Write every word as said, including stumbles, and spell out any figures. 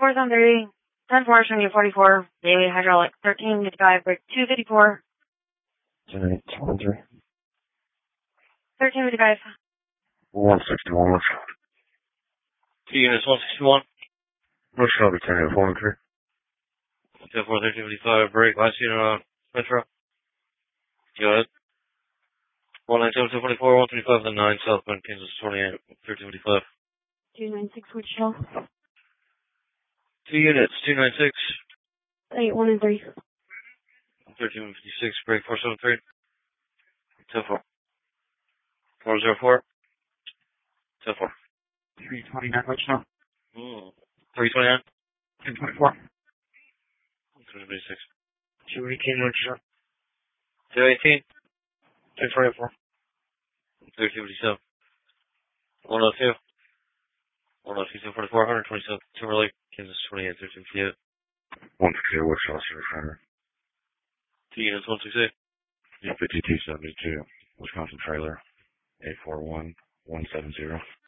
four seven three, ten four, Shiny forty-four, Daily Hydraulic, thirteen fifty-five, break two fifty-four. ten eight twenty-three. thirteen fifty-five. one sixty-one, what's Two units, one sixty-one. What's Shelby, ten eight four three. ten four, thirteen fifty-five, break, last unit on Metro. Go ahead. one nine seven, two forty-four, one thirty-five, then nine, southbound, Kansas, twenty-eight, thirteen fifty-five. two ninety-six, Wichita. Two units, two ninety-six. eight one and three. thirteen fifty-six, break, four seven three. ten four. four zero four. ten four. three twenty-nine, Wichita. Mm. three twenty-nine. ten twenty-four. two twenty-six. two eighteen, Wichita. two eighteen. ten forty-four. thirteen fifty-seven. one oh two. one oh two, ten forty-four, one twenty-seven. Timberlake, Kansas, twenty-eight, thirteen fifty-eight. one fifty-eight, Wichita, Service Center. Two units, one sixty-eight. fifty-two seventy-two, Wisconsin trailer, eight four one, one seven zero.